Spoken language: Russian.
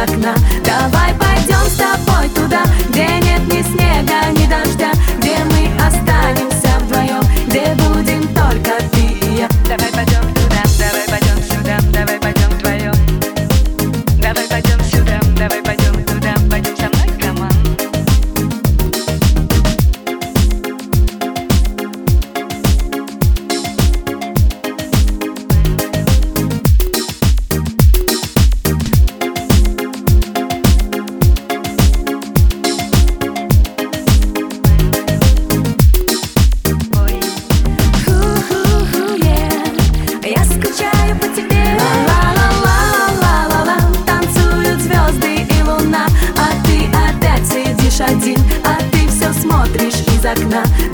окна. Давай пойдем с тобой туда, где нет ни снега, ни дождя, где мы останемся вдвоем, где будем только ты и я. Давай пойдем туда, давай пойдем сюда, давай пойдем вдвоем. Давай пойдем сюда, давай пойдем туда, пойдем со мной, команд. Я скучаю по тебе. Ла-ла-ла-ла-ла-ла-ла. Танцуют звезды и луна, а ты опять сидишь один, а ты все смотришь из окна.